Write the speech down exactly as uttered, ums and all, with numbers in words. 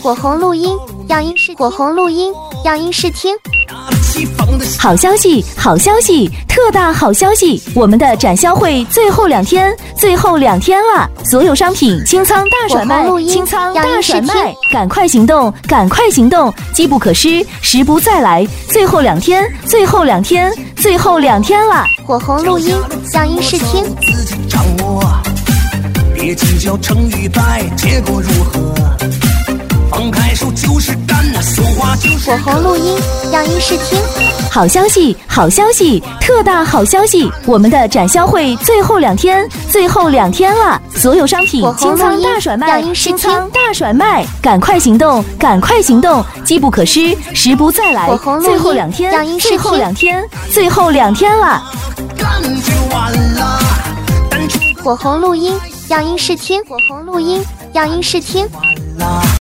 火红录音，样音试火红录音，样音试听。 好消息，好消息，特大好消息！我们的展销会最后两天，最后两天了，所有商品清仓大甩卖，清仓大甩卖，赶快行动，赶快行动！机不可失，时不再来，最后两天，最后两天，最后两天了！ 火红录音，样音试听。 别计较成与败，结果如何？放开手就是干，那说话就是火红录音，样音试听。 好消息，好消息，特大好消息！我们的展销会最后两天，最后两天了，所有商品清仓大甩卖，清仓大甩卖，赶快行动，赶快行动！机不可失，时不再来，最后两天，最后两天，最后两天了。 火红录音，样音试听。火红录音，样音试听。